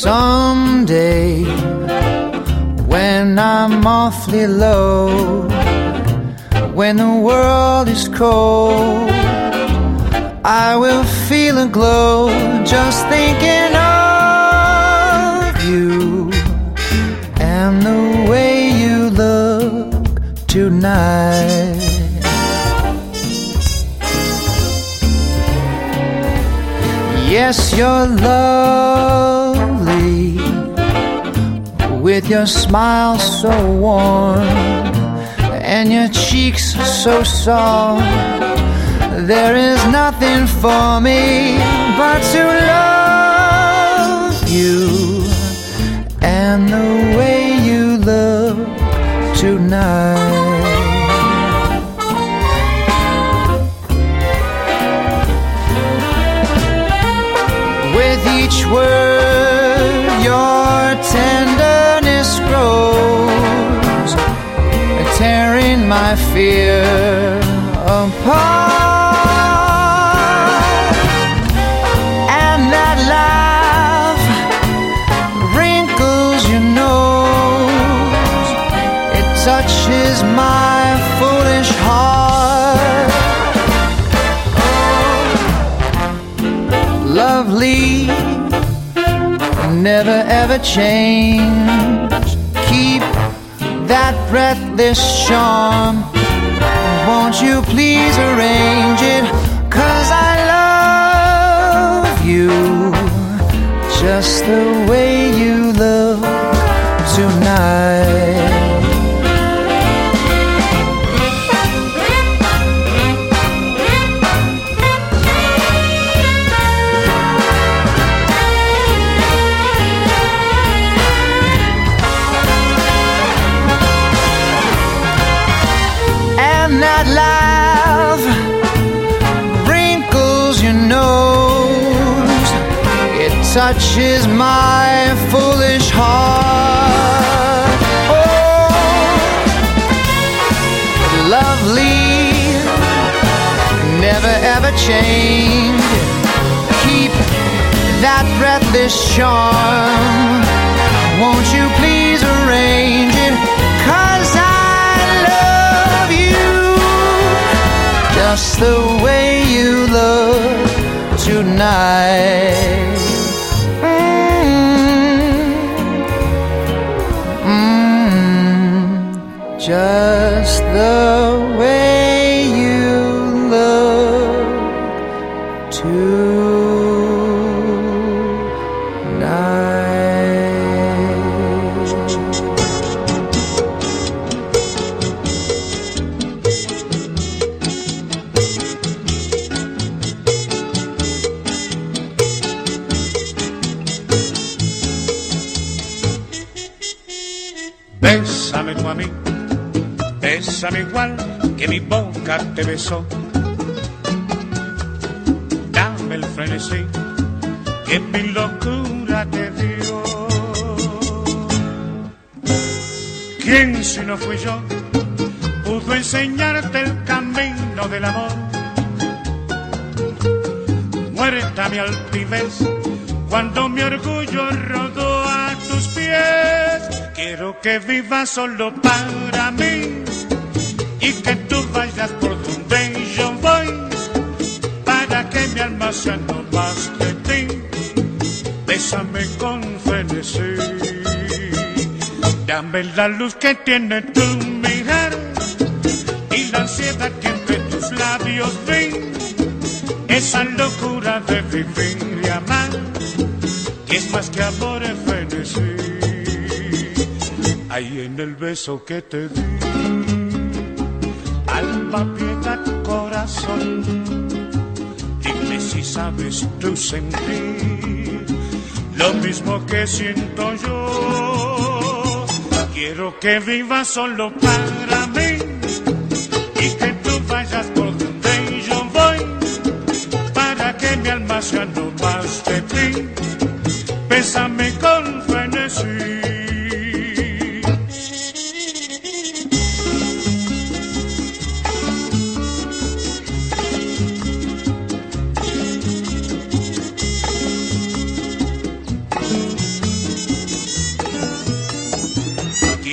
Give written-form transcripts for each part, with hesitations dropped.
Someday, when I'm awfully low, when the world is cold, I will feel a glow just thinking of you and the way you look tonight. Yes, you're lovely, with your smile so warm and your cheeks so soft. There is nothing for me but to love you and the way you look tonight. With each word your tenderness grows, tearing my fear apart. And that laugh wrinkles your nose, it touches my foolish heart. Lovely, never ever change. Keep that breathless charm. Won't you please arrange it? 'Cause I love you just the way you look tonight. That laugh wrinkles your nose, it touches my foolish heart. Oh, lovely, never ever change. Keep that breathless charm. Won't you please arrange it? 'Cause just the way you look tonight. Just the way you look Bésame tú a mí, bésame igual que mi boca te besó. Dame el frenesí que mi locura te dio. ¿Quién si no fui yo pudo enseñarte el camino del amor? Muerta mi altivez cuando mi orgullo rodó a tus pies. Quiero que vivas solo para mí y que tú vayas por donde yo voy, para que mi alma sea no más de ti. Bésame con frenesí, dame la luz que tiene tu mirar y la ansiedad que entre tus labios vi, esa locura de vivir y amar, que es más que amor en frenesí. Ahí en el beso que te di, alma, piedad, corazón, dime si sabes tú sentir lo mismo que siento yo. Quiero que vivas solo para mí y que tú vayas por donde yo voy, para que mi alma sea no más de ti. Bésame con frenesí.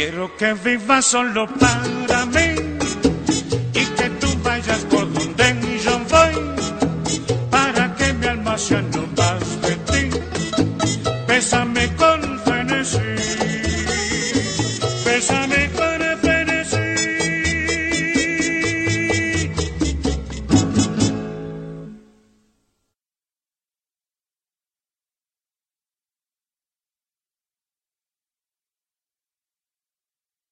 quiero que viva solo para